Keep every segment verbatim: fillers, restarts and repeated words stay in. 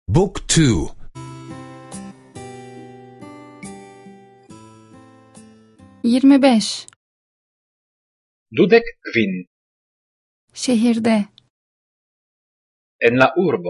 Book two. yirmi beş. Dudek kvin. Şehirde. En la urbo.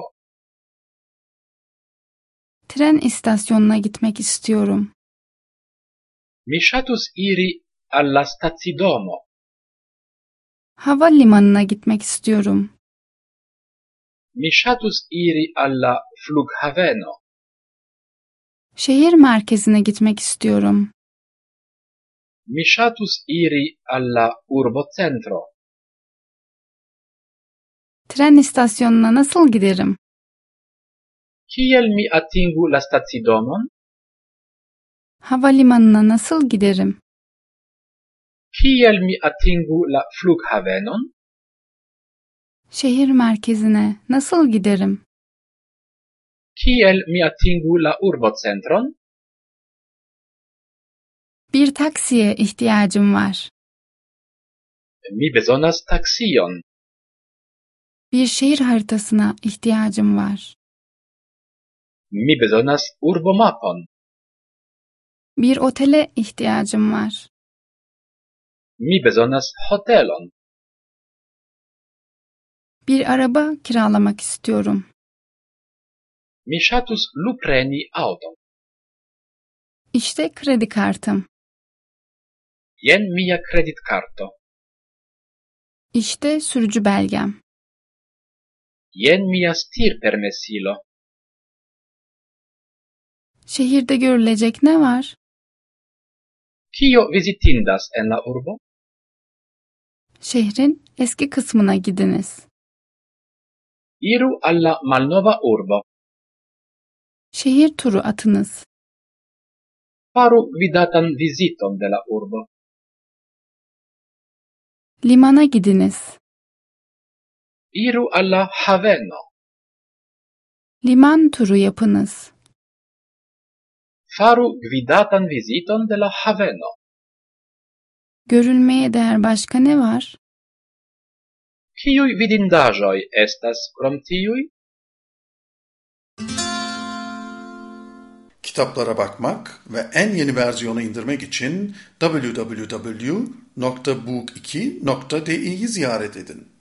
Tren istasyonuna gitmek istiyorum. Mi ŝatus iri al la stacidomo. Havalimanına gitmek istiyorum. Mi ŝatus iri al la flughaveno. Şehir merkezine gitmek istiyorum. Mi ŝatus iri al la urbocentro. Tren istasyonuna nasıl giderim? Kiel mi atingu la stacidomon? Havalimanına nasıl giderim? Kiel mi atingu la flughavenon? Şehir merkezine nasıl giderim? Kiel mi atingu la urbocentron? Bir taksiye ihtiyacım var. Mi bezonas taksion. Bir şehir haritasına ihtiyacım var. Mi bezonas urbomapon. Bir otele ihtiyacım var. Mi bezonas hotelon. Bir araba kiralamak istiyorum. Mi ŝatus lupreni aŭton. İşte kredi kartım. Jen mia kreditkarto. İşte sürücü belgem. Jen mia stirpermesilo. Şehirde görülecek ne var? Kio vizitindas en la urbo? Şehrin eski kısmına gidiniz. Iru al la malnova urbo. Şehir turu atınız. Faru gvidatan viziton de la urbo. Limana gidiniz. Iru al la haveno. Liman turu yapınız. Faru gvidatan viziton de la haveno. Görülmeye değer başka ne var? Kiuj vidindaĵoj estas krom tiuj? Kitaplara bakmak ve en yeni versiyonu indirmek için double-u double-u double-u nokta book iki nokta di'yi ziyaret edin.